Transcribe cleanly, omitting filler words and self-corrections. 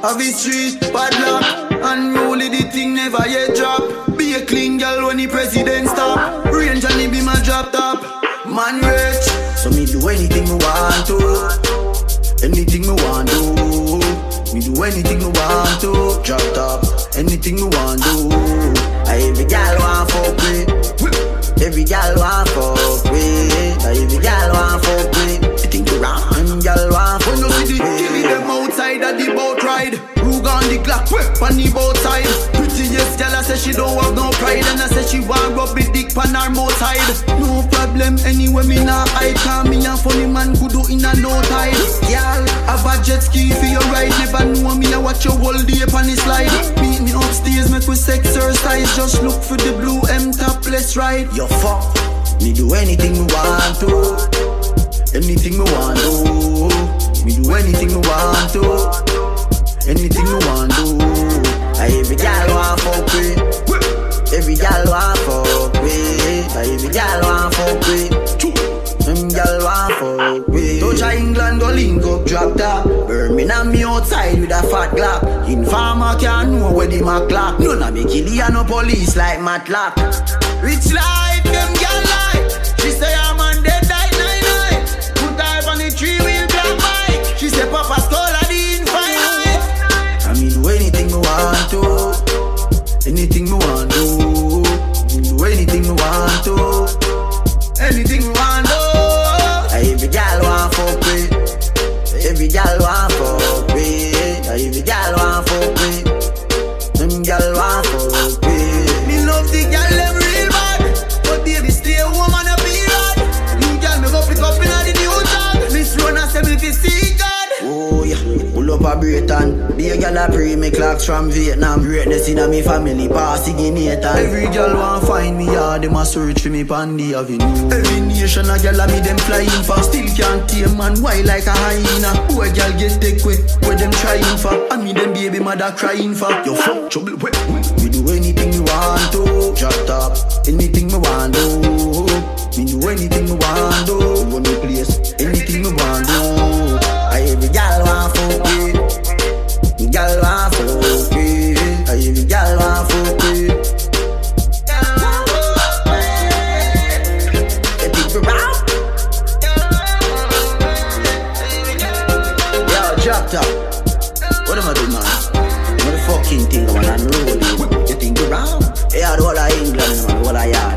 Have a street, padlock, unruly the thing never yet drop. Be a clean girl when the president stop. Range and it be my drop top. Man rich, so me do anything me want to. Anything me want to. Me do anything me want to. Drop top, anything me want to. Every girl want fuck with. Every girl want fuck with. Every girl want fuck with. You think you wrong? Every girl want fuck with. When you see the killing them outside of the boat ride. Rug on the clock, whip on the boat side. Prettiest girl I say she don't have no pride. And I say she want rub the dick on her mouth side. No problem anyway me nah hide. Cause me a funny man could do in a no tide. Girl, have a jet ski for your ride. Never know me I watch your whole day on the slide. Meet me upstairs make we exercise. Just look for the blue M topless ride. Yo fuck, me do anything me want to. Anything me want to. Me do anything me want to. Anything me want to. Every girl want fuck with. Every girl want fuck with. Every girl want fuck with. Every girl want fuck with. Touch a England go link up drop top. Birmingham me outside with a fat Glock. Informer can't know where the Mac clock. None of me kill ya no police like Matlock. Rich life them girl like. She say I'm on dead die 99. Put her on the 3-wheel black bike. She say Papa stole her the infinite. I me do anything me want to. Anything me want to. Do anything me want to. Anything me want to. Every girl want fuck with. Every girl want fuck with. Every girl want fuck with. Them girl want fuck with. Me love the girl them real bad. But baby stay home on a period. New girl me go pick up in the new job. Miss Rona say me fi see God. Oh yeah, pull up a Britain. Be a girl a pray me clocks from Vietnam. Greatness in a me family passing in Nathan. Every girl want find me hard. Them a search for me pan the avenue. Every nation a girl a me them flying for. Still can't tame man why like a hyena. Who a girl get take way where them trying for. And me them baby mother crying for. Yo fuck trouble wait. We do anything we want to. Drop top, anything we want to. Me do anything we want to. Run the place, anything we want to. Every girl want fuck with. Girl want fuck with. Every girl want fuck with. You think we round? Yo, drop top. What am I doing, man? What the fucking thing, man? I'm rolling. You think we round? Yeah, the whole of England, man. The whole of yard.